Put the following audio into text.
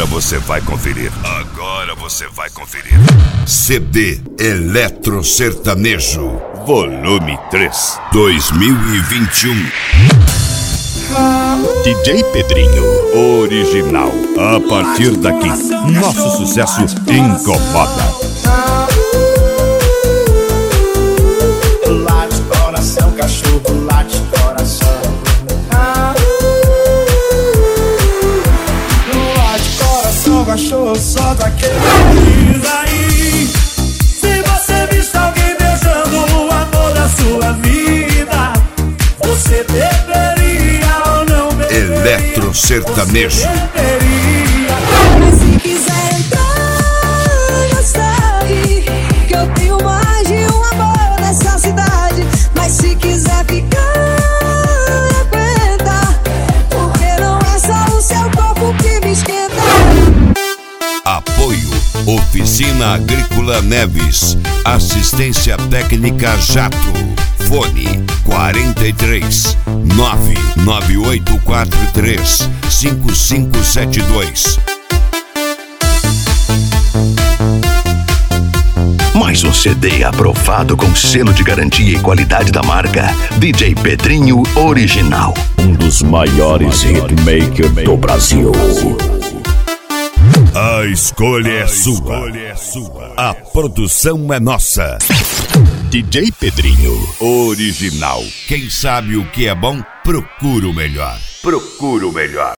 você vai conferir. Agora você vai conferir. CD Eletro Sertanejo, volume 3, 2021. DJ Pedrinho Original. A partir daqui, nosso sucesso incomoda. Late coração, cachorro, late coração. Late coração, cachorro, só daquele diz aí. Se você visse alguém beijando o amor da sua vida, você deveria ou não deveria. Eletro Sertanejo. Mas se quiser entrar, já sabe que eu tenho mais de um amor nessa cidade. Mas se quiser ficar, aguenta, porque não é só o seu corpo que me esquenta. Apoio Oficina Agrícola Neves. Assistência técnica Jato. Fone 43 99843 5572. Mais um CD aprovado com selo de garantia e qualidade da marca DJ Pedrinho Original. Um dos maiores hitmakers do Brasil. A escolha é sua. A produção é nossa. DJ Pedrinho Original. Quem sabe o que é bom, procura o melhor. Procura o melhor.